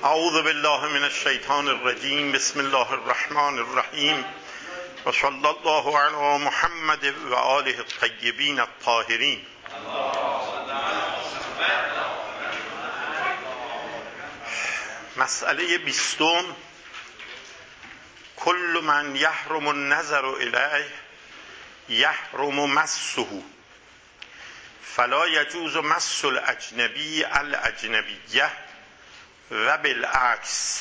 اعوذ بالله من الشیطان الرجیم. بسم الله الرحمن الرحیم و صلی الله علی محمد و آله الطیبین الطاهرین. مسئله 20. کل من یحرم النظر الیه یحرم مسه فلا یجوز مس الاجنبی الاجنبیه و بالعکس،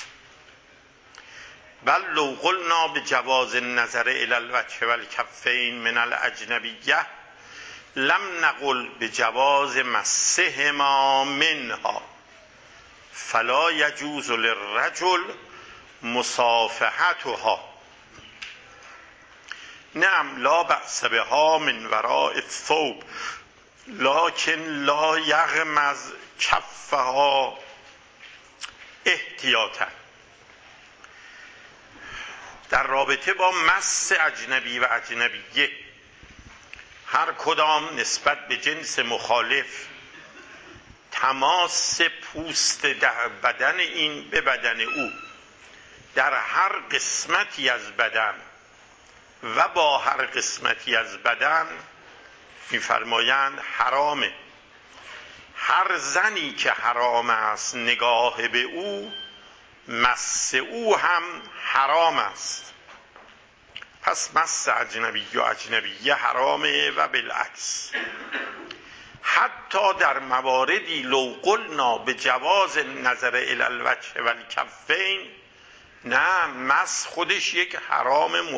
بل لو قلنا بجواز النظر الى الوجه والکفین من الاجنبیه لم نقل بجواز مسهما منها فلا یجوز للرجل مصافحتها. نعم لا بأس بها من وراء الثوب لكن لا یغمز کفها احتیاطا. در رابطه با مس اجنبی و اجنبیه، هر کدام نسبت به جنس مخالف تماس پوست در بدن این به بدن او در هر قسمتی از بدن و با هر قسمتی از بدن می‌فرمایند حرامه. هر زنی که حرام است نگاه به او، مس او هم حرام است. پس مس اجنبی و اجنبیه حرامه و بالعکس. حتی در مواردی لو قلنا به جواز نظر الی الوجه والکفین، نه، مس خودش یک حرام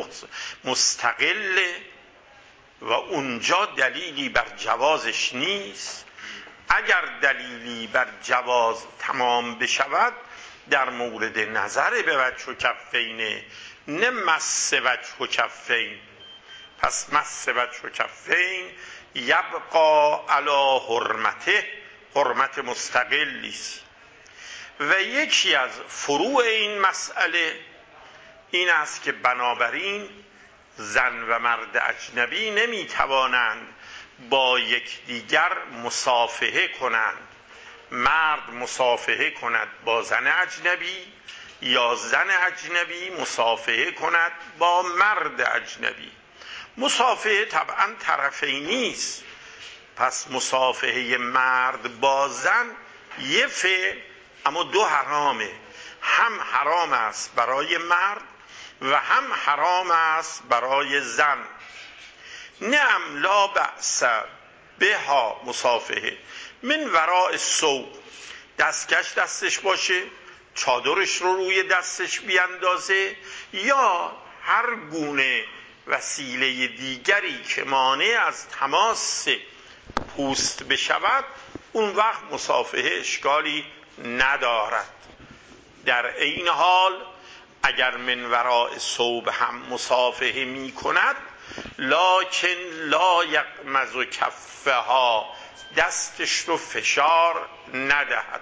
مستقله و اونجا دلیلی بر جوازش نیست. اگر دلیلی بر جواز تمام بشود در مورد نظر به وجه و کفینه، نه مس وجه و کفین. پس مس وجه و کفین یبقا علی حرمته، حرمت مستقلی است. و یکی از فروع این مسئله این است که بنابراین زن و مرد اجنبی نمیتوانند با یکدیگر مصافحه کنند. مرد مصافحه کند با زن اجنبی یا زن اجنبی مصافحه کند با مرد اجنبی. مصافحه طبعا طرفینی است. پس مصافحه مرد با زن یه فعل اما دو حرامه. هم حرام است برای مرد و هم حرام است برای زن. نعم لا بأس بها مصافحه من وراء الثوب، دستکش دستش باشه، چادرش رو روی دستش بیندازه یا هر گونه وسیله دیگری که مانع از تماس پوست بشود، اون وقت مصافحه اشکالی ندارد. در این حال اگر من وراء ثوب هم مصافحه می کند لکن لا یغمز کفها، دستش رو فشار ندهد،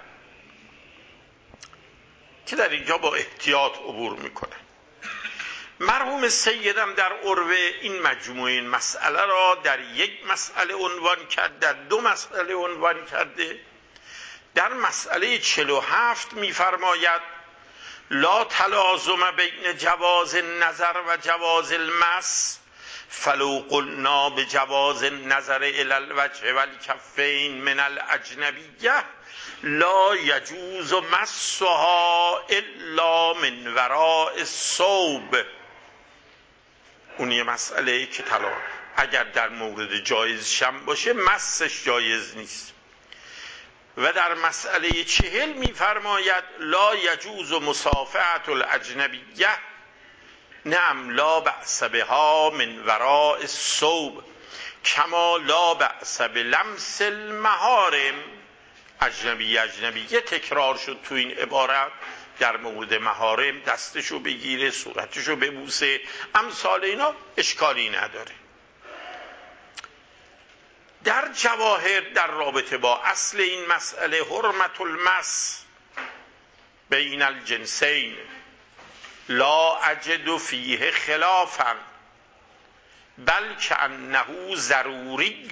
که در اینجا با احتیاط عبور میکنه. مرحوم سیدم در عروه این مجموعه مسئله را در یک مسئله عنوان کرد، در دو مسئله عنوان کرده. در مسئله 47 میفرماید لا تلازم بین جواز النظر و جواز المس فلو قلنا بجواز النظر الی الوجه والکفین من الاجنبیه لا یجوز مسها الا من وراء الثوب. اون یه مسئله که اگر در مورد جایز شم باشه مسش جایز نیست. و در مسئله 40 میفرماید لا یجوز مصافحة الاجنبیه، نعم لا بأس بها من وراء الثوب کما لا بأس بلمس المحارم. اجنبیه تکرار شد تو این عبارت در مورد محارم، دستشو بگیره، صورتشو ببوسه، امثال اینا اشکالی نداره. در جواهر در رابطه با اصل این مسئله حرمت المس بین الجنسین لا اجد فیه خلافا بل کأنه ضروری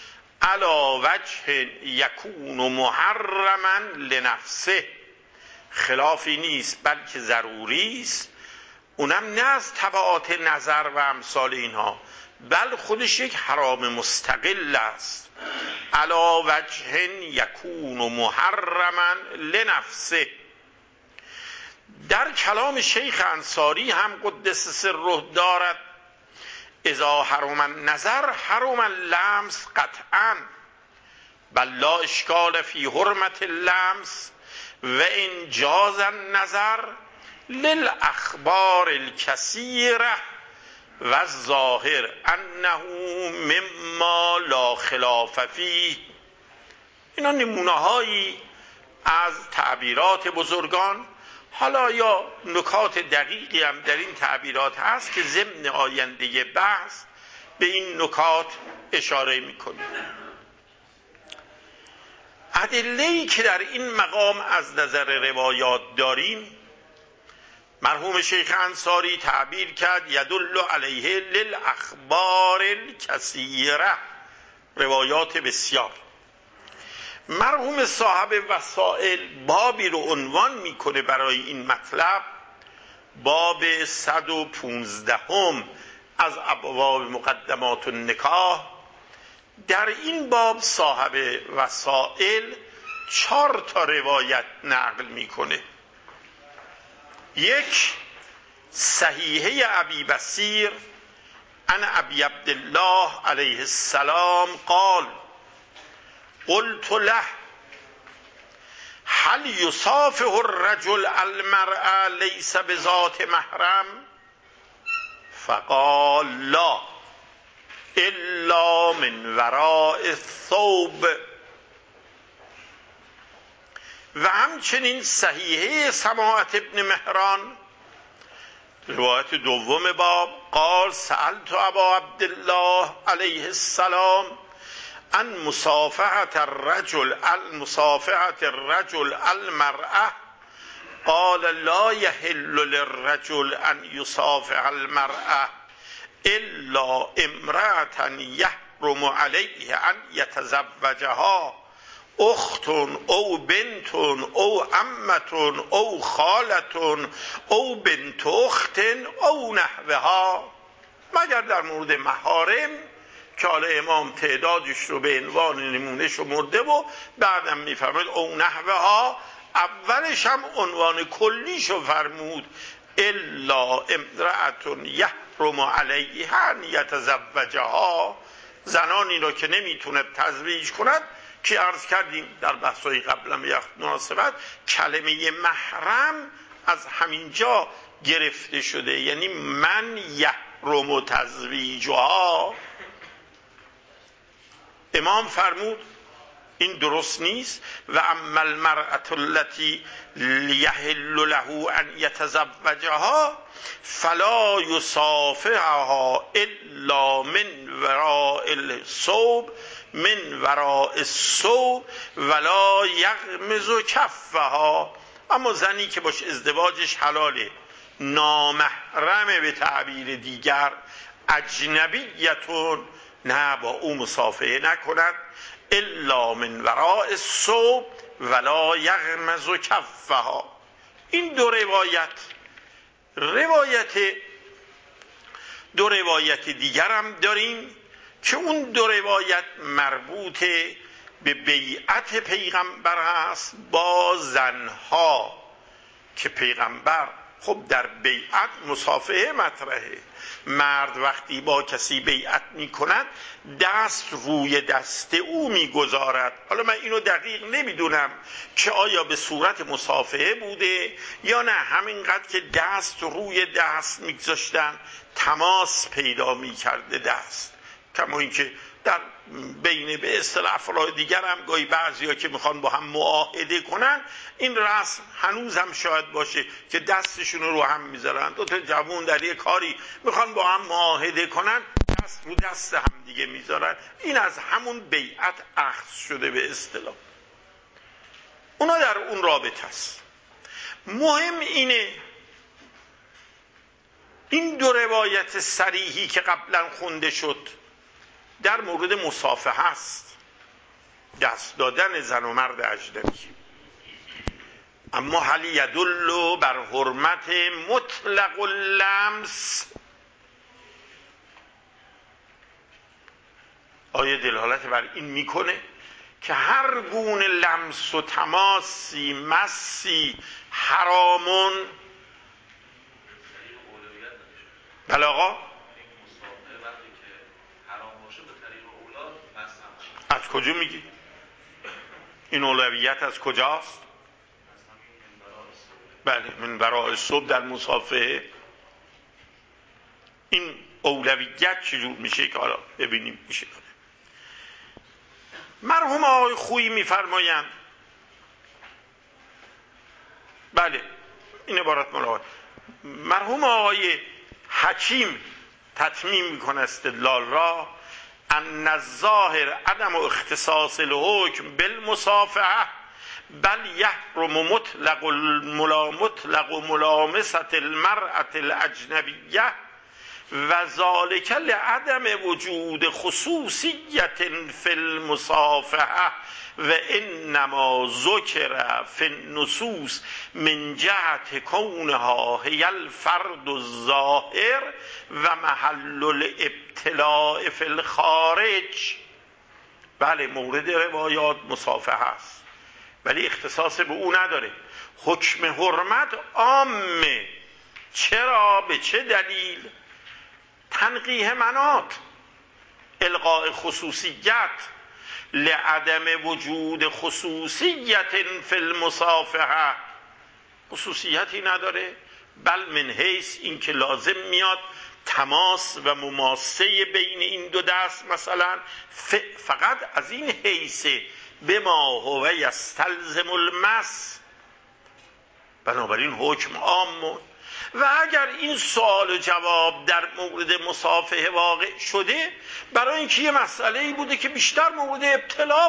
علی وجه یکون محرما لنفسه خلافی نیست بلکه ضروری است، اونم نه از تبعات نظر و امثال اینها، بل خودش یک حرام مستقل است. علی وجه یکون محرما لنفسه. در کلام شیخ انصاری هم قدس سره دارد اذا حرم النظر حرم اللمس قطعا، بل لا اشکال فی حرمت اللمس و ان جاز النظر للاخبار الکثیره و الظاهر انه مما لا خلاف فیه. اینا نمونه هایی از تعبیرات بزرگان، حالا یا نکات دقیقی هم در این تعبیرات هست که ضمن آینده بحث به این نکات اشاره میکنیم. ادله‌ای که در این مقام از نظر روایات داریم، مرحوم شیخ انصاری تعبیر کرد یدل علیه للاخبار الکثیره، روایات بسیار. مرحوم صاحب وسائل بابی رو عنوان میکنه برای این مطلب، باب 115 از ابواب مقدمات النکاح. در این باب صاحب وسائل 4 روایت نقل میکنه. یک، صحیحه ابی بصیر عن ابی عبدالله علیه السلام قال قلت له هل یصافح الرجل المرأة لیس بذات محرم؟ فقال لا الا من وراء الثوب. و همچنین صحیحه سماعت ابن مهران روایت دوم باب قال سألت ابا عبدالله علیه السلام عن مصافحة الرجل المرأة قال لا يحل للرجل ان يصافح المرأة الا امرأة يحرم عليه ان يتزوجها اخت او بنت او عمة او خالة او بنت اخت او نحوها، مگر در مورد محارم که حالا امام تعدادش رو به عنوان نمونه شمرده و بعدم میفرمود او نحوها، اولش هم عنوان کلیشو فرمود الا امرأة یحرم علیها ان یتزوجها، زنانی را که نمیتونه تزویج کند، که عرض کردیم در بحث‌های قبلا به مناسبت کلمه محرم از همینجا گرفته شده، یعنی من یحرم تزویجها. امام فرمود این درست نیست. و اما المرأة التي یحل له ان یتزوجها فلا یصافحها الا من وراء الثوب ولا یغمز کفها. اما زنی که باش ازدواجش حلاله، نامحرمه، به تعبیر دیگر اجنبیتون، نه با او مصافحه نکند، الا من وراء الثوب ولا یغمز کفها. این دو روایت دیگر هم داریم که اون دو روایت مربوط به بیعت پیغمبر است با زنها، که پیغمبر خب در بیعت مصافحه مطرحه. مرد وقتی با کسی بیعت می کند دست روی دست او می گذارد. حالا من اینو دقیق نمیدونم که آیا به صورت مصافحه بوده یا نه همینقدر که دست روی دست می گذاشتن تماس پیدا می کرده دست، کما اینکه در بین به اصطلاح افراد دیگر هم گاهی بعضیا که میخوان با هم معاهده کنن، این رسم هنوز هم شاید باشه که دستشون رو هم میذارن. دو تا جوان در یک کاری میخوان با هم معاهده کنن، دست رو دست هم دیگه میذارن. این از همون بیعت اخذ شده به اصطلاح. اونا در اون رابطه است. مهم اینه این دو روایت صریحی که قبلا خونده شد در مورد مصافحه است، دست دادن زن و مرد اجنبی. اما هل یدل بر حرمت مطلق اللمس، آیا دلالت بر این میکنه که هر گونه لمس و تماسی مسی حرامون؟ بله آقا، از کجا میگی؟ این اولویت از کجاست؟ بله، من برای صبح در مصافحه این اولویت چجور میشه که حالا ببینیم میشه. مرحوم آقای خویی میفرمایند، بله این عبارت ملاحظه، مرحوم آقای حکیم تتمیم میکنه استدلال را، ان الظاهر عدم اختصاص الحکم بالمصافحه بل یحرم مطلق ملامسة المرأة الاجنبیه و ذلك لعدم وجود خصوصیت فی المصافحه و انما ذکر فی النصوص من جهت کونها هی الفرد الظاهر و محل الابتلاء فی الخارج. بله مورد روایات مصافحه است ولی اختصاص به او نداره، حکم حرمت عامه. چرا؟ به چه دلیل؟ تنقیح مناط، الغاء خصوصیت، لعدم وجود خصوصیت فی المصافحه، خصوصیتی نداره، بل من حیث این که لازم میاد تماس و مماسه بین این دو دست مثلا، فقط از این حیثه به ما هو یستلزم المس، بنابراین حکم عام. و اگر این سوال و جواب در مورد مصافحه واقع شده، برای اینکه یه مسئله‌ای بوده که بیشتر مورد ابتلا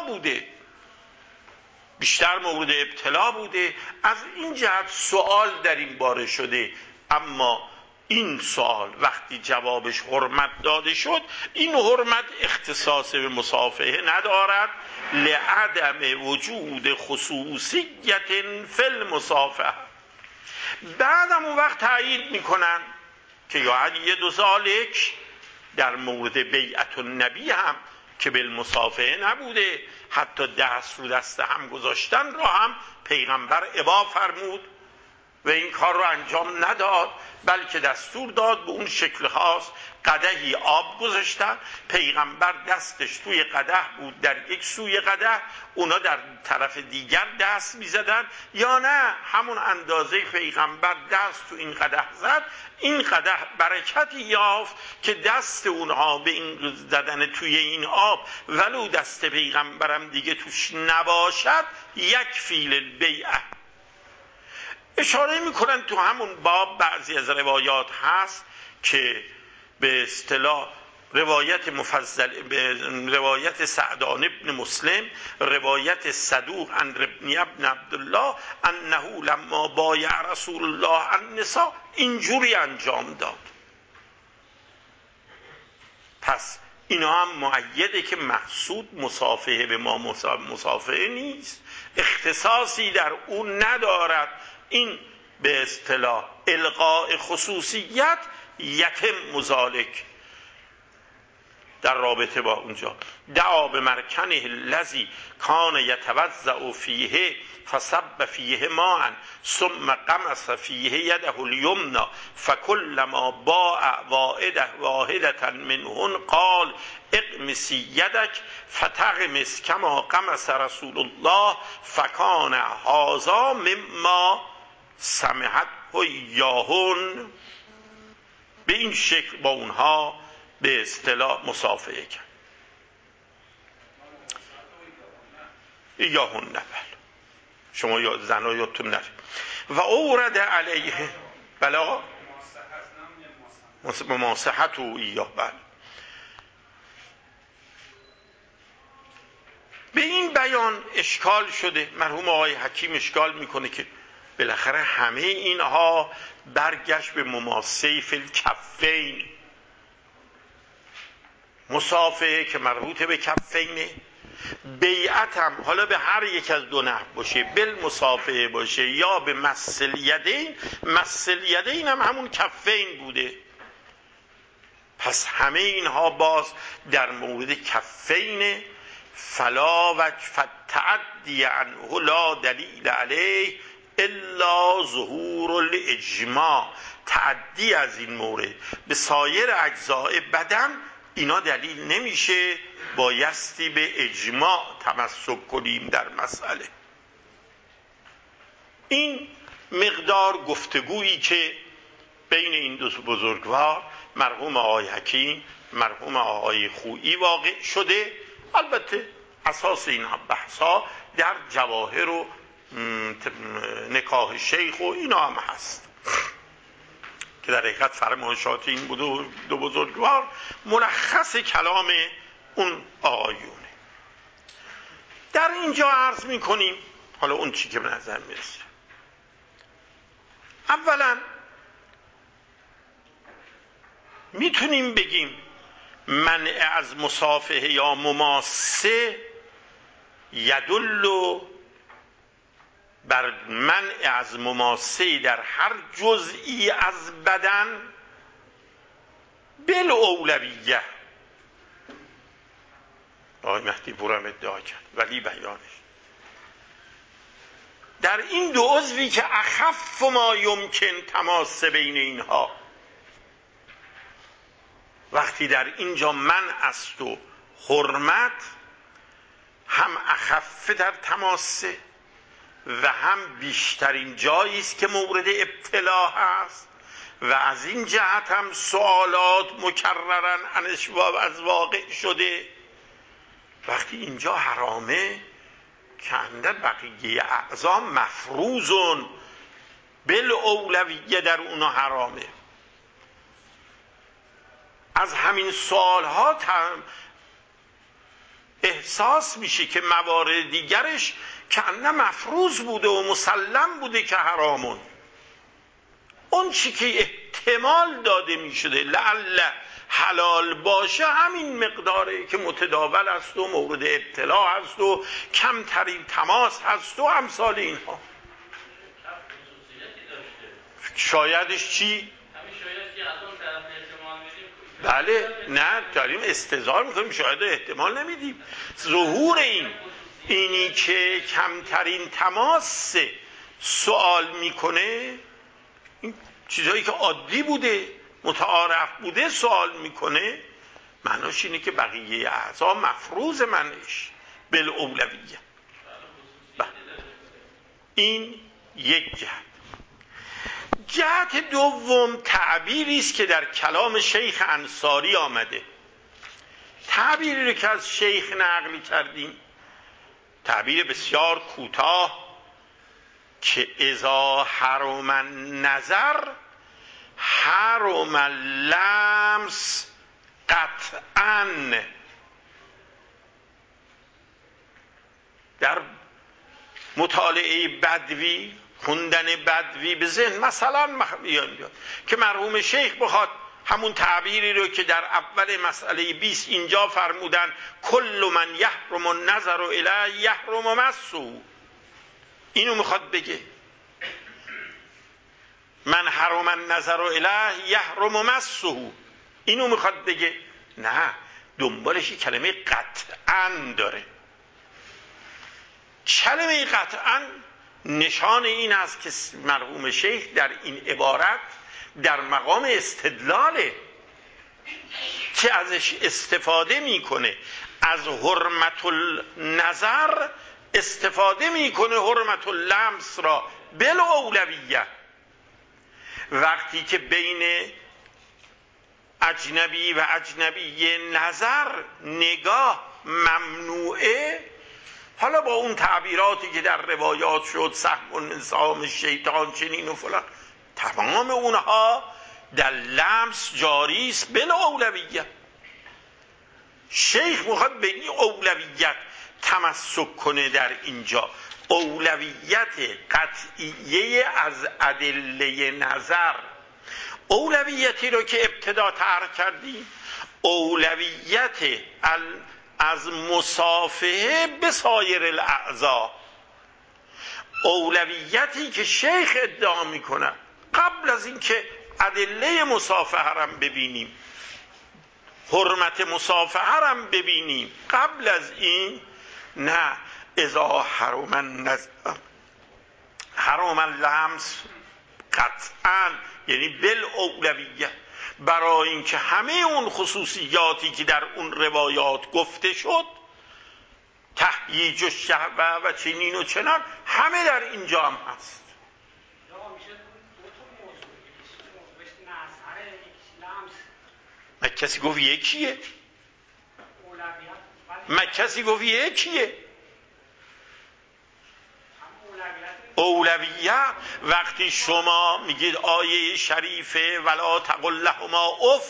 بوده، از این جهت سوال در این باره شده. اما این سوال وقتی جوابش حرمت داده شد، این حرمت اختصاص به مصافحه ندارد، لعدم وجود خصوصیت فی المصافحه. بعدم اون وقت تأیید میکنن که یا ید ذالک در مورد بیعت النبی هم که بالمصافحه نبوده، حتی دست رو دست هم گذاشتن را هم پیغمبر ابا فرمود و این کار رو انجام نداد، بلکه دستور داد به اون شکل خاص قدحی آب گذاشتن، پیغمبر دستش توی قدح بود در یک سوی قدح، اونا در طرف دیگر دست میزدن، یا نه همون اندازه پیغمبر دست تو این قدح زد، این قدح برکتی یافت که دست اونها به این زدن توی این آب ولو دست پیغمبرم دیگه توش نباشد یک فیل البیعه. اشاره میکنن تو همون باب بعضی از روایات هست که به اصطلاح روایت مفضل، به روایت سعدان ابن مسلم، روایت صدوق عن ابن عبدالله انه لما بایع رسول الله النساء اینجوری انجام داد. پس اینا هم مؤیده که مقصود مصافحه به ما مصافحه نیست، اختصاصی در اون ندارد. این به اصطلاح الغاء خصوصیت یتم ذالک در رابطه با اونجا. دعا به مرکنه الذی کان یتوضأ فیه فصب فیه ماء ثم قمص فیه یده الیمنی فکلما باع واحدة منهن قال اغمسی یدک فتغمس کما قمص رسول الله فکان هذا مما سمحت ایاهن. به این شکل با اونها به اصطلاح مصافحه کرد. ایاهن نبل، شما یا زنا یادتون نره. و اورد علیه بلا مماسحت و ایاه. بله به این بیان اشکال شده. مرحوم آقای حکیم اشکال میکنه که بالاخره همه اینها برگشت به مماسه فی الکفین، مصافحه که مربوط به کفینه، بیعت هم حالا به هر یک از دو نحو باشه، بالمصافحه باشه یا به مس الیدین. مس الیدین هم همون کفین بوده. پس همه اینها باز در مورد کفین. فلا وجه التعدی عنه لا دلیل علیه الا ظهور الاجماع. تعدی از این مورد به سایر اجزاء بدن اینا دلیل نمیشه، بایستی به اجماع تمسک کنیم در مسئله. این مقدار گفتگویی که بین این دو بزرگوار مرحوم آقای حکیم، مرحوم آقای خویی واقع شده. البته اساس این بحثا در جواهر و نکاح شیخ و اینا هم هست که در حقیقت فرمایشات این دو بزرگوار ملخص کلام اون آقایونه. در اینجا عرض میکنیم حالا اون چی که به نظر میرسه. اولا میتونیم بگیم منع از مصافحه یا مماسه یدل بر منع از مماسه در هر جزئی از بدن بالاولویه. آقای مهدی پور هم ادعا کرد ولی بیانش در این دو عضوی که اخف ما یمکن تماس بین اینها، وقتی در اینجا منع است و حرمت هم اخف در تماسه و هم بیشترین جایی است که مورد ابتلا هست و از این جهت هم سوالات مکررن از واقع شده. وقتی اینجا حرامه که اندر بقیه اعضا مفروضون بالاولویه در اونا حرامه. از همین سوالها احساس میشه که موارد دیگرش که انه مفروض بوده و مسلم بوده که حرامون. اون چی که احتمال داده میشده لعل حلال باشه همین مقداره که متداول است و مورد ابتلا هست و کمترین تماس هست و امثال اینها. شایدش چی؟ بله نه داریم استظهار میکنیم، شاید احتمال نمیدیم. ظهور اینی که کمترین تماس سوال میکنه، این چیزهایی که عادی بوده متعارف بوده سوال میکنه، معناش اینه که بقیه اعضا مفروض منش بالاولویه. این یک جهت. جهت دوم تعبیری است که در کلام شیخ انصاری آمده. تعبیری رو که از شیخ نقل کردیم، تعبیر بسیار کوتاه که اذا حرم النظر حرم اللمس قطعا. در مطالعه بدوی، خوندن بدوی به ذهن مثلا بیاد که مرحوم شیخ بخواد همون تعبیری رو که در اول مسئله 20 اینجا فرمودن کل من یحرم النظر الیه یحرم مسه، اینو میخواد بگه من حرم النظر الیه یحرم مسه، اینو میخواد بگه؟ نه، دنبالش کلمه قطعا داره. کلمه قطعا نشان این است که مرحوم شیخ در این عبارت در مقام استدلاله که ازش استفاده میکنه، از حرمت النظر استفاده میکنه حرمت اللمس را بالاولویه. وقتی که بین اجنبی و اجنبی نظر نگاه ممنوعه، حالا با اون تعبیراتی که در روایات شد سهم النظام شیطان چنین و فلان، تمام اونها در لمس جاری است بالاولویه. شیخ میخواد به این اولویت تمسک کنه در اینجا، اولویت قطعیه از ادله نظر. اولویتی رو که ابتدا طرح کردیم، اولویت از مصافحه به سایر الاعضا. اولویتی که شیخ ادعا میکنه قبل از اینکه ادله مصافحه را ببینیم، حرمت مصافحه را ببینیم، قبل از این نه، اذا حرم اللمس قطعا، یعنی بالاولویه، برای اینکه همه اون خصوصیاتی که در اون روایات گفته شد، تهییج و شهوه و چنین و چنان، همه در اینجا هم هست. من کسی گفت یکیه؟ من کسی گفت یکیه؟ اولویت وقتی شما میگید آیه شریفه ولا تقل لهما اف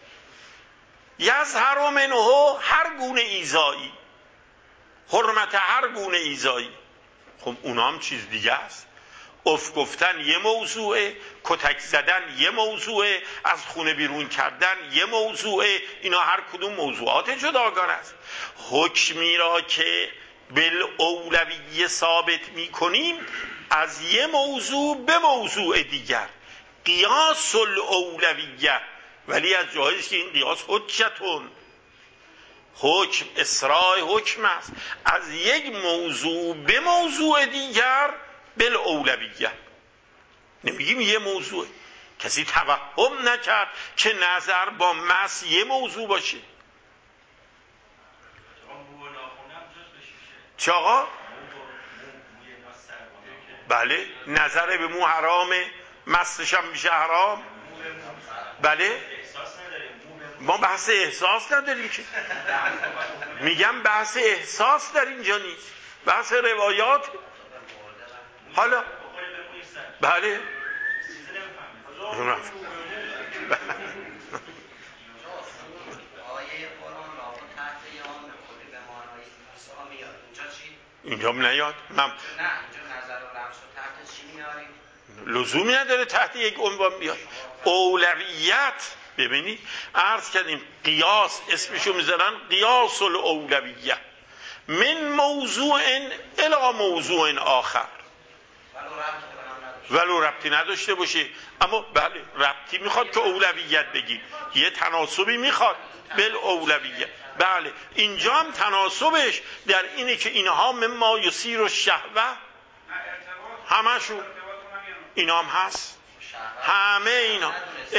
یظهر منه هر گونه ایذایی، حرمت هر گونه ایذایی، خب اونا هم چیز دیگه است. اف گفتن یه موضوعه، کتک زدن یه موضوعه، از خونه بیرون کردن یه موضوعه، اینا هر کدوم موضوعات جداگانه است. حکمی را که بالاولویه ثابت میکنیم از یه موضوع به موضوع دیگر، قیاس الاولویه، ولی از جاییست که این قیاس حجتون، حکم اسراع حکم است، از یک موضوع به موضوع دیگر بالاولویه. نمیگیم یه موضوع، کسی توهم نکرد که نظر با مس یه موضوع باشه. چه آقا؟ بله، نظر به مو حرامه، مسش هم میشه حرام. بله، ما بحث احساس نداریم که، میگم بحث احساس در اینجا نیست، بحث روایات. حالا بله اینجا نیاد. من لزومی نداره تحت یک عنوان بیاد. اولویت، ببینید عرض کردیم قیاس اسمشو میذارن قیاس الاولویه، من موضوع الی موضوع آخر، ولو ربطی نداشته باشه. اما بله ربطی میخواد که اولویت بگیم، یه تناسبی میخواد بالاولویه. بله اینجا هم تناسبش در اینه که اینها مما یثیر الشهوه، همشون اینا هم هست، همه اینا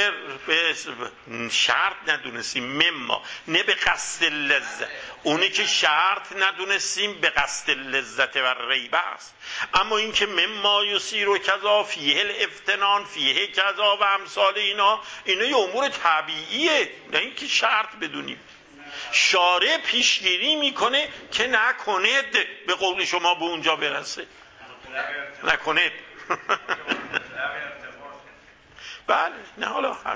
شرط ندونستیم مما، نه به قصد لذت، اونی که شرط ندونستیم به قصد لذت و ریبه است. اما این که مما یثیر و کذا فیه الافتنان فیه کذا و امثال اینا یه امور طبیعیه، نه این که شرط بدونیم. شارع پیشگیری میکنه که نکنید، به قول شما به اونجا برسه، نکنید. بله نه حالا حرف.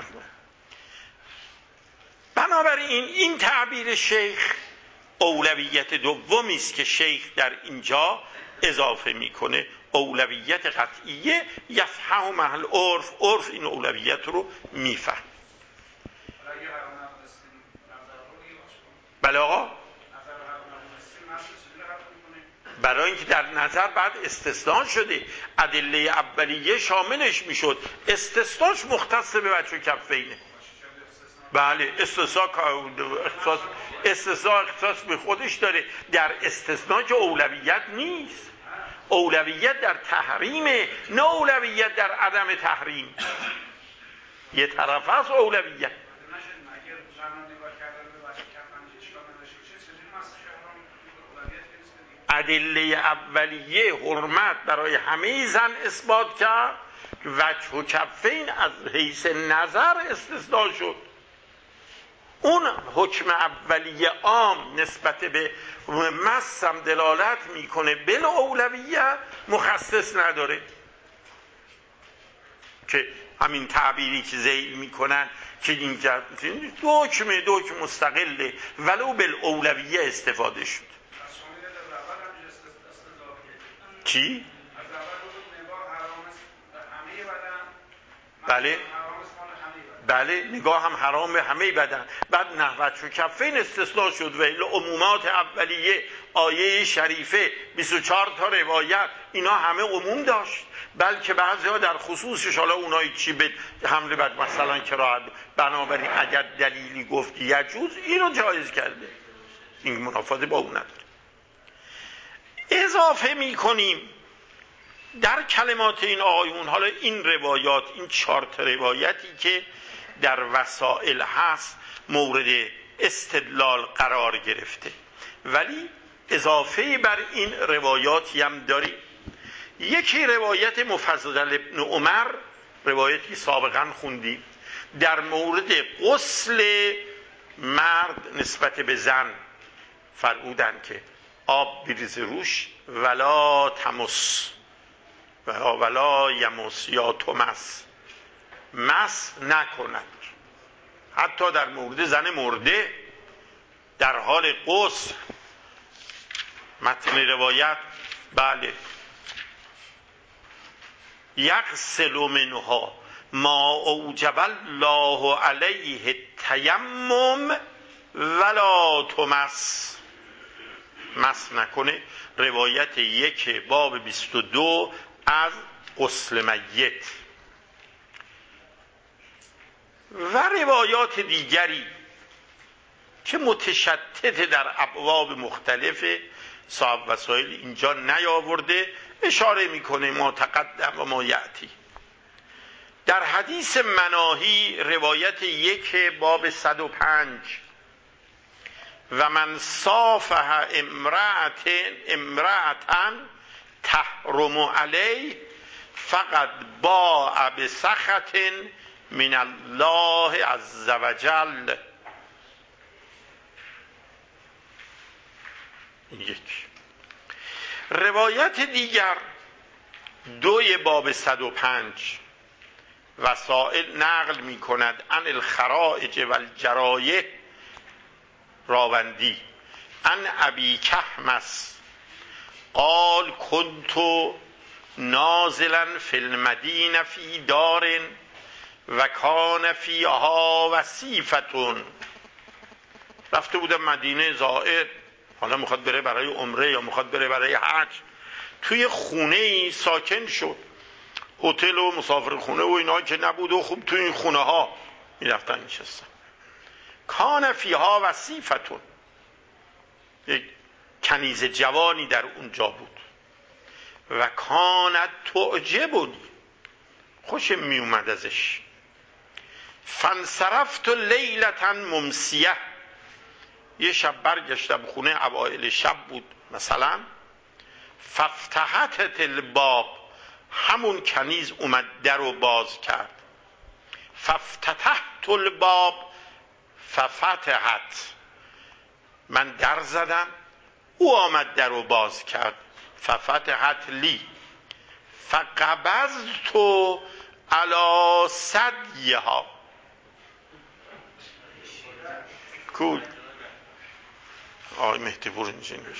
بنابراین این تعبیر شیخ اولویت دومی است که شیخ در اینجا اضافه میکنه، اولویت قطعیه. یفهم محل عرف، عرف این اولویت رو میفهم. بله آقا، برای اینکه در نظر بعد استثناء شده، ادله اولیه شاملش میشد، استثناش مختص به وجه کفینه. بله استثناء اختصاص به خودش داره، در استثناء که اولویت نیست، اولویت در تحریمه، نه اولویت در عدم تحریم. یه طرف هست اولویت. ادله اولیه حرمت برای همه زن اثبات کرد، وجه و کفین از حیث نظر استثناء شد. اون حکم اولیه عام نسبت به مس هم دلالت میکنه، بل اولویه مخصص نداره، که همین تعبیری که ذیل میکنن که این دو حکم مستقله ولو بل اولویه استفاده شد. چی؟ بله بله نگاه هم حرام به همه بدن. بعد نحوت و کفین استثناء شد و الا عمومات اولیه آیه شریفه 24 تا روایت اینا همه عموم داشت، بلکه بعضی‌ها در خصوصش، حالا اونایی چی به حمله بر مثلا کراهت، بنابراین اگر دلیلی گفت یجوز اینو جایز کرده، این منافاته با اون نداره. اضافه می‌کنیم در کلمات این آقایون، حالا این روایات، این 4 تا روایتی که در وسائل هست مورد استدلال قرار گرفته، ولی اضافه بر این روایاتی هم داریم. یکی روایت مفضل ابن عمر، روایتی سابقا خوندیم در مورد غسل مرد نسبت به زن، فرمودن که آب بریز روش ولا تمس ولا یمس یا تمس، مس نکند، حتی در مورد زن مرده در حال غسل. متن روایت بله یغسل منها ما اوجب الله علیه التیمم ولا تمس، مس نکنه. روایت 1 باب 22 از غسل میت. و روایات دیگری که متشتت در ابواب مختلف صاحب وسائل اینجا نیاورده، اشاره میکنه ما تقدم و ما یأتی. در حدیث مناهی روایت 1 باب 105 و من صافح امرأة تحرم علیه فقد باء بسخط من الله عز وجل. یک روایت دیگر 2 باب 105 وسائل نقل می کند عن الخرائج و الجرایح راوندی عن ابی کحمس قال كنت نازلا في المدینه فی دار و کان فیها وصیفة. رفته بودم مدینه زائر، حالا میخواد بره برای عمره یا میخواد بره برای حج، توی خونه ای ساکن شد، هتل و مسافر خونه و اینا که نبود و خوب توی این خونه ها میرفتن نشستن. کان فیها وصیفة، یک کنیز جوانی در اونجا بود. و کانت تعجبنی، خوشم می اومد ازش. فانصرفت لیلة ممسیه، یه شب برگشتم خونه، اوایل شب بود مثلا. ففتحت الباب، همون کنیز اومد در رو باز کرد. ففتحت الباب ففتحت، من در زدم، او آمد در رو باز کرد. ففتحت لی فقبضت علی ثدیها. کول آقای مهدی پور نشین بشه.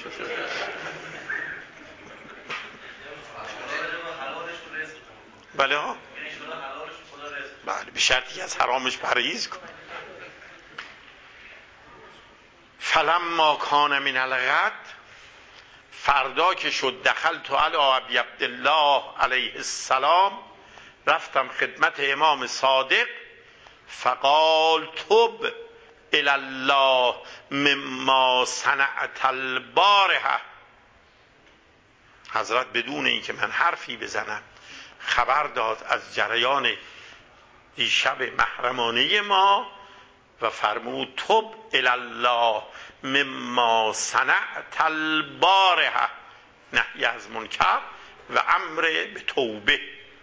بله ها، بله به شرطی از حرامش پرهیز کن. فلما کان من الغد، فردا که شد، دخلت علی ابی عبدالله علیه السلام، رفتم خدمت امام صادق. فقال تب الی الله مما صنعت البارحه. حضرت بدون اینکه من حرفی بزنم خبر داد از جریان دیشب محرمانه ما و فرمود تب الی الله مما صنعت البارحه، نهی از منکر و امر به توبه.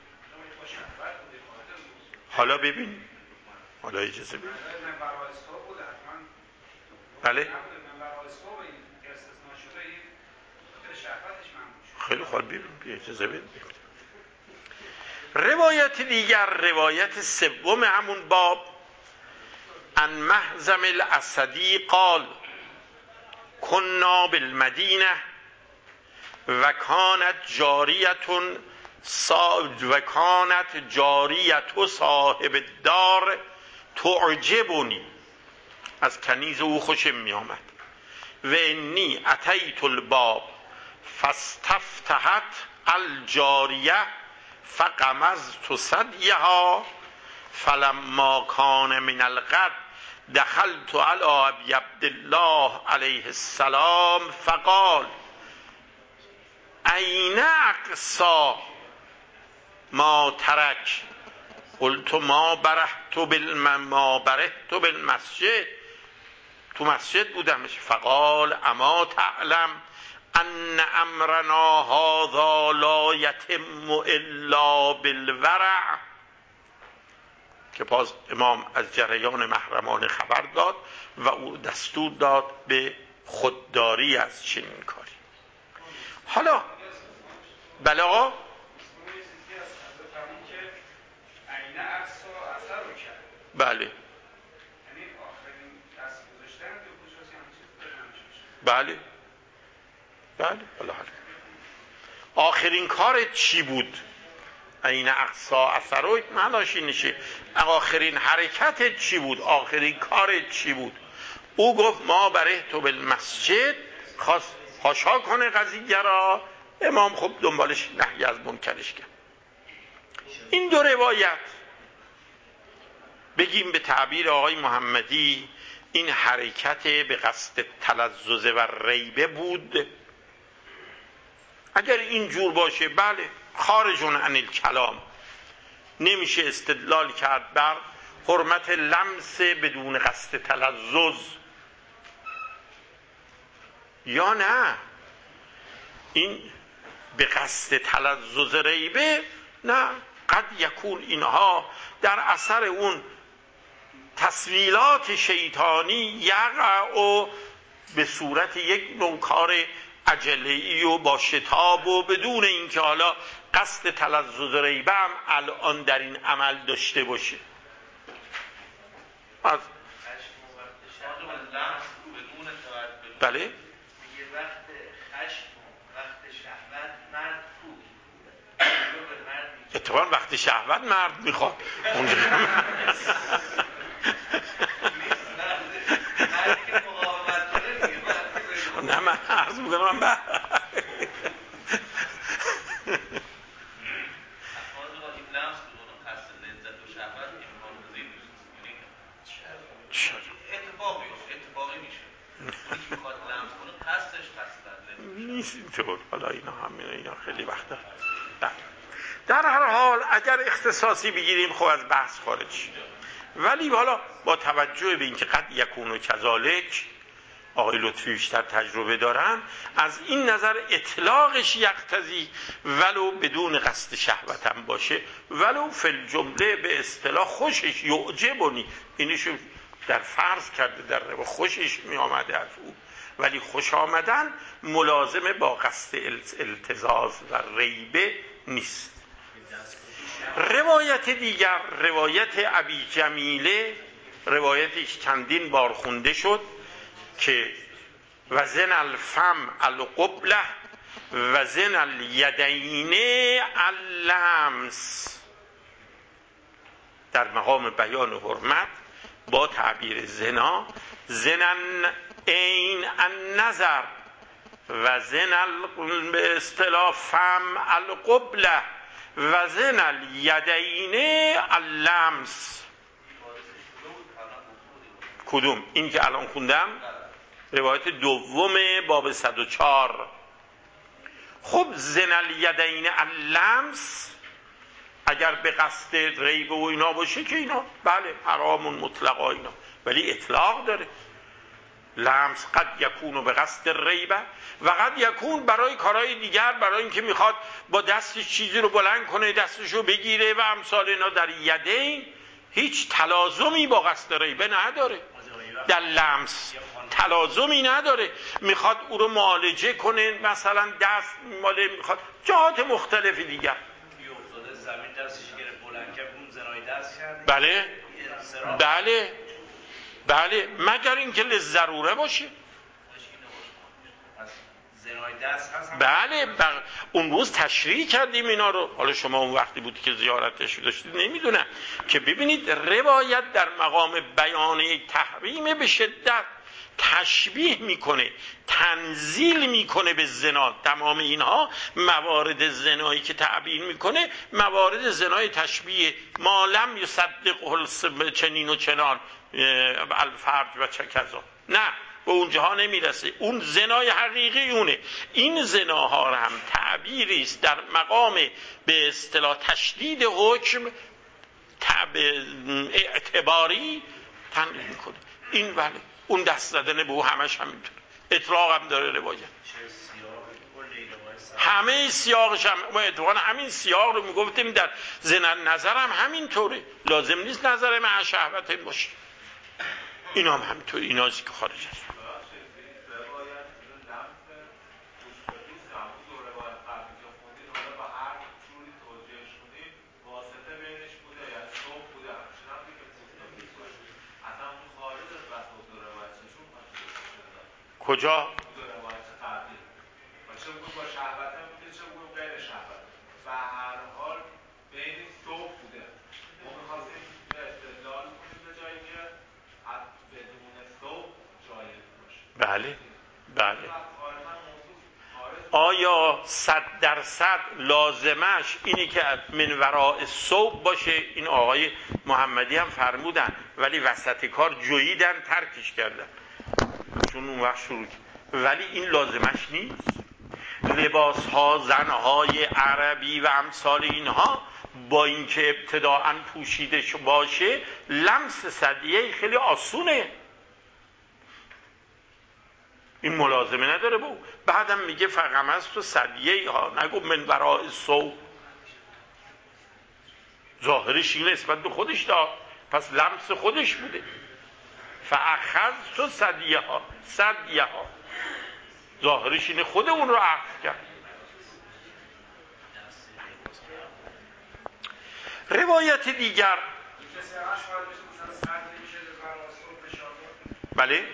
حالا ببین، حالا اجازه ببین. بله خیلی خوب، ببین اجازه ببین. روایت دیگر، روایت 3 همون باب، عن محزم الاسدی قال كنا بالمدینه و کانت جاریت صاحب الدار تعجبنی، از کنیز او خوشم می آمد. و انی اتیت الباب فاستفتحت الجاریه فقمزت ثدیها فلما کان من الغد دخلت علی ابی عبدالله علیه السلام فقال این اقصی ما ترک؟ قلت ما برهت بالمسجد، تو مسجد بودم. فقال اما تعلم ان امرنا هذا لا یتم الا بالورع، که باز امام از جریان محرمانه خبر داد و او دستور داد به خودداری از چنین کاری. حالا بلا بله بله بله حالا آخرین کارت چی بود؟ این اقصا اثروک معناش اینشه آخرین حرکتت چی بود؟ آخرین کارت چی بود؟ او گفت ما برهت بالمسجد، خواست حاشا کنه قضیه را. امام خب دنبالش نهی از منکرش کرد. این دو روایت بگیم به تعبیر آقای محمدی این حرکت به قصد تلذذ و ریبه بود. اگر این جور باشه بله خارجون عن الکلام، نمیشه استدلال کرد بر حرمت لمس بدون قصد تلذذ. یا نه این به قصد تلذذ ریبه، نه، قد یکون اینها در اثر اون تسویلات شیطانی یقع و به صورت یک نوع کار عجله‌ای و با شتاب و بدون اینکه حالا قصد تلذذ ریبه هم الان در این عمل داشته باشه. از بله اتفاقا وقت شهوت مرد میخواد اونجا نه من عرض میکنم من نیست اینطور. حالا اینا خیلی وقتا در هر حال اگر اختصاصی بگیریم خب از بحث خارج شد، ولی حالا با توجه به اینکه قد یکون و کذالک آقای لطفی بیشتر تجربه دارن، از این نظر اطلاقش یقتضی ولو بدون قصد شهوت هم باشه، ولو فی الجمله به اصطلاح خوشش یعجبنی، اینشو در فرض کرده در رو خوشش می آمده از او، ولی خوش آمدن ملازمه با قصد التزاز و ریبه نیست. روایت دیگر، روایت ابی جمیله، روایتش چندین بار خونده شد که وزن الفم القبله وزن الیدین اللمس، در مقام بیان حرمت با تعبیر زنا، زنن عین النظر و زن به اصطلاح فم القبله و زن الیدین اللمس. کدوم؟ این که الان خوندم روایت دوم باب 104. خب زن الیدین اللمس اگر به قصد ریب و اینا باشه که اینا بله حرام مطلقا اینا، ولی اطلاق داره. لمس قد یکون به قصد ریبه و قد یکون برای کارهای دیگر، برای اینکه میخواد با دستش چیزی رو بلند کنه، دستشو بگیره و امثال اینا. در یدین هیچ تلازمی با قصد ریبه نداره، در لمس تلازمی نداره. میخواد او رو معالجه کنه، مثلا دست ماله، میخواد جهات مختلف دیگر. زمین دستش گرفت بلند کرد، اون زنای دست کرد. بله بله بله، مگر اینکه للضروره باشه. زنای دست هست. بله اون روز تشریح کردیم اینا رو. حالا شما اون وقتی بود که زیارتش داشتید نمیدونم که ببینید روایت در مقام بیانه تحریم به شدت تشبیه میکنه، تنزیل میکنه به زنا. تمام اینها موارد زنایی که تعبیر میکنه موارد زنای تشبیه، ما لم یصدق چنین و چنان الفرج و چه کذا، نه به اونجاها نمیرسه. اون زنای حقیقی اونه. این زناها را هم تعبیری است در مقام به اصطلاح تشدید حکم اعتباری تنقیح میکنه. این بله اون دست زدن به او همش همینطور، اطلاق هم داره روایت. همه سیاقش هم ما اتفاقا همین سیاق رو میگفتیم در زنان نظرم همینطوره، لازم نیست نظر مع شهوت باشه. اینا هم همینطور، اینا که خارج است. کجا؟ چه با شهوت هم بوده چه غیر شهوت و هر حال بین صبح بوده. ما می‌خواستیم استدلال کنیم به جایی که بدون صبح جایز باشه. بله بله. آیا 100% لازمش اینی که من وراء صبح باشه؟ این آقای محمدی هم فرمودن ولی وسط کار جوییدن ترکش کردن چون اون وقت شروع کرد. ولی این لازمش نیست. لباس ها زنهای عربی و امثال اینها با اینکه ابتداعاً پوشیده باشه لمس ثدیه خیلی آسونه، این ملازمه نداره با او. بعدم میگه فغمضت ثدیه ها، نگو من وراء صوب. ظاهرش این نسبت به خودش داد، پس لمس خودش بوده. فاخذت ثدیه ها، ظاهرش اینه خود اون رو عقد کرد. روایت دیگر بله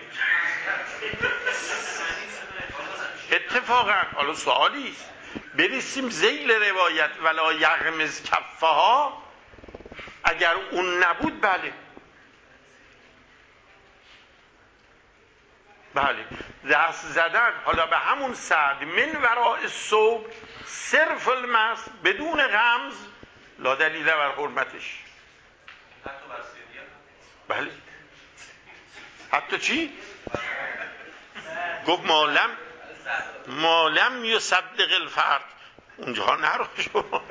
اتفاقا حالا سوالی است برسیم ذیل روایت ولا یغمز کفها، اگر اون نبود بله دست زدن حالا به همون سعد من وراء صوب صرف المس بدون غمز لا دلیل بر حرمتش. بله حتی چی؟ گفت مالم یصدق الفرد، اونجا نرو شما.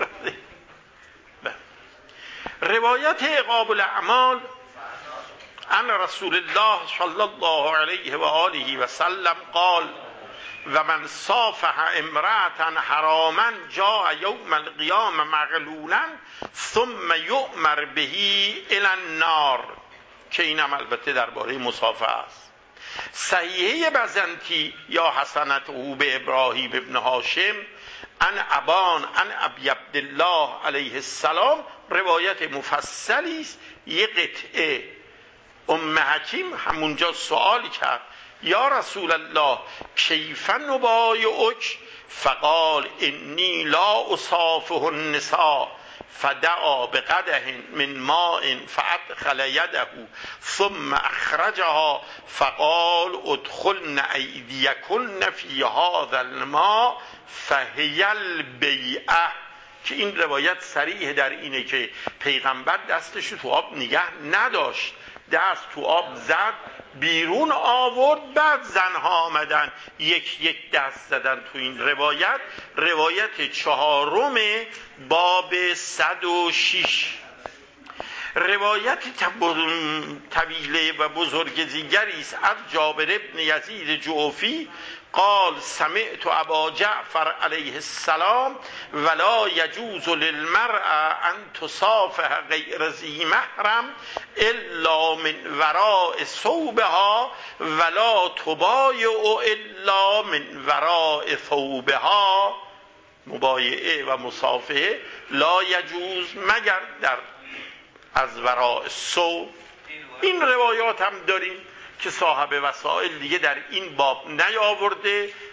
روایت عقاب الاعمال ان رسول الله صلی الله علیه و آله و سلم قال و من صافح امرأة حراما جاء یوم القیامة مغلولا ثم یؤمر به الی النار، که اینم البته درباره مصافحه است. صحیحه بزنتی یا حسنته به ابراهیم ابن هاشم ان ابان ان ابی عبدالله علیه السلام روایت مفصلی است. یه قطعه ام حکیم همونجا سوال کرد یا رسول الله کیف نبایعک؟ فقال انی لا اصافح النساء فدعا بقدح من ماء فادخل یده ثم اخرجها فقال ادخلن ایدیکن فی هذا الماء فهی البیعه. که این روایت صریح در اینه که پیغمبر دستشو تو آب نگه نداشت، دست تو آب زد بیرون آورد، بعد زنها آمدن یک دست زدن. تو این روایت 4 باب 106. روایت طویله و بزرگ دیگری است از جابر بن یزید جعفی قال سمعت ابا جعفر علیه السلام ولا یجوز للمرأة ان تصافح غیر ذی محرم الا من وراء ثوبها ولا تبایع الا من وراء ثوبها. مبایعه و مصافحه لا یجوز مگر در از وراء ثوب. این روایات هم داریم که صاحب وسائل دیگه در این باب نیاورده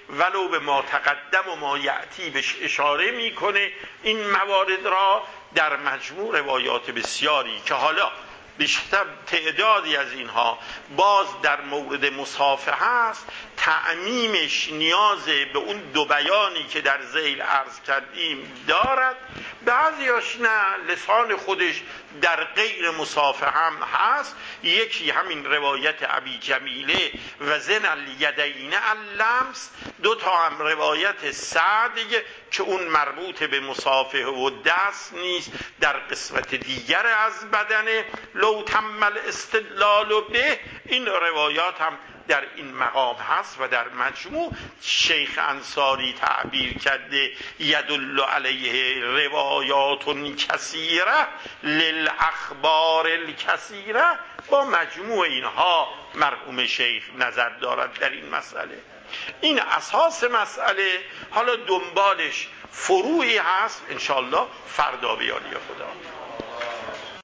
ولو به ما تقدم و ما یعتی بهش اشاره میکنه. این موارد را در مجموع روایات بسیاری که حالا بیشتر تعدادی از اینها باز در مورد مصافحه هست، تعمیمش نیاز به اون دو بیانی که در ذیل عرض کردیم دارد. بعضیاش نه، لسان خودش در غیر مصافحه هم هست. یکی همین روایت ابی جمیله و زن الیدین اللمس، دو تا هم روایت سعد که اون مربوط به مصافحه و دست نیست، در قسمت دیگر از بدنه. لو تم الاستدلال به، این روایات هم در این مقام هست و در مجموع شیخ انصاری تعبیر کرده یدل علیه روایات کثیره للاخبار الکثیره. با مجموع اینها مرحوم شیخ نظر دارد در این مسئله. این اساس مسئله. حالا دنبالش فروعی هست، انشالله فردا بیالی خدا.